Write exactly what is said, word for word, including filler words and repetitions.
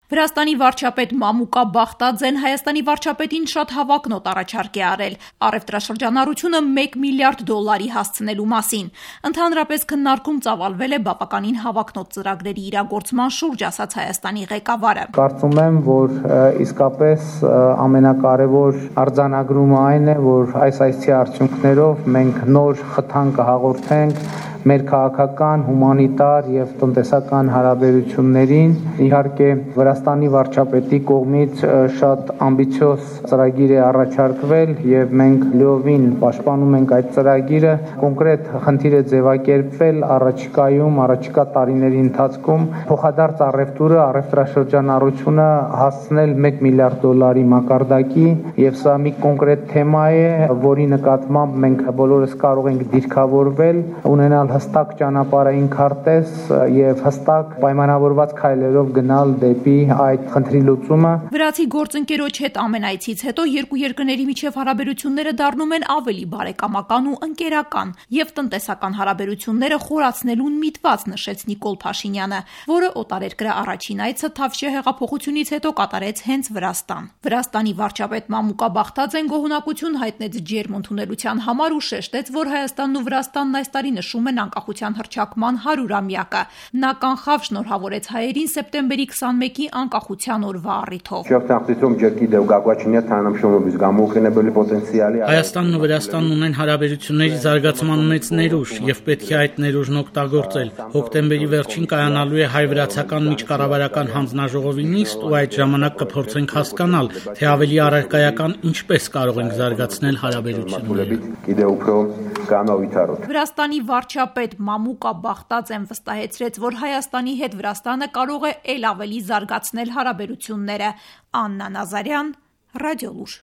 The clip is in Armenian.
Վրաստանի վարչապետ Մամուկա Բախտաձեն Հայաստանի վարչապետին շատ հավակնոտ առաջարկ է արել առևտրաշրջանառությունը մեկ միլիարդ դոլարի հասցնելու մասին։ Ընդհանրապես քննարկում ծավալվել է բավականին հավակնոտ ծրագրերի իրագործման շուրջ, ասաց Հայաստանի ղեկավարը։ Կարծում եմ, որ իսկապես ամենակարևոր արձանագրումը այն է, որ այս այսցի արդյունքներով մենք նոր խթան կհաղորդենք մեր քաղաքական, հումանիտար եւ տնտեսական հարաբերություններին։ Իհարկե Վրաստանի վարչապետի կողմից շատ ամբիցիոզ ծրագիր է առաջարկվել եւ մենք լիովին պաշտպանում ենք այդ ծրագիրը։ Կոնկրետ խնդիր է ձևակերպվել առաջիկայում, առաջիկա տարիների ընթացքում փոխադարձ առևտուրը, առևտրաշրջանառությունը հասցնել մեկ միլիարդ դոլարի մակարդակի եւ սա մի կոնկրետ թեմա է, որի նկատմամբ մենք բոլորս կարող ենք դիրքավորվել, ունենալ հստակ ճանապարհային քարտեզ եւ հստակ պայմանավորված քայլերով գնալ դեպի այդ խնդրի լուծումը։ Վրացի գործընկերոջ հետ ամենայցից հետո երկու երկրների միջև հարաբերությունները դառնում են ավելի բարեկամական ու ընկերական եւ տնտեսական հարաբերությունները խորացնելուն միտված, նշեց Նիկոլ Փաշինյանը, որը օտարերկրյա առաջին այցը Թավշյա հեղափոխությունից հետո կատարեց հենց Վրաստան։ Վրաստանի վարչապետ Մամուկա Բախտաձեն գոհունակություն հայտնեց ջերմ ընդունելության համար ու շեշտեց, որ Հայաստանն ու Վրաստանն այս տարի նշում են անկախության հռչակման հարյուրամյակը։ Նա կանխավ շնորհավորեց հայերին սեպտեմբերի քսանմեկի անկախության օրվա առիթով։ Հայաստանն ու Վրաստանն ունեն հարաբերությունների զարգացման մեծ ներուժ եւ պետք է այդ ներուժն օգտագործել։ Հոկտեմբերի վերջին կայանալու է հայ-վրացական միջկառավարական հանձնաժողովի նիստ ու այդ ժամանակ կփորձենք հասկանալ, թե ավելի առարկայական ինչպես կարող ենք զարգացնել հարաբերությունները։ Վրաստանի վարչապետ Մամուկա Բախտաձեն վստահեցրեց, որ Հայաստանի հետ Վրաստանը կարող է ել ավելի զարգացնել հարաբերությունները։ Աննա Նազարյան, Ռադիոլուր։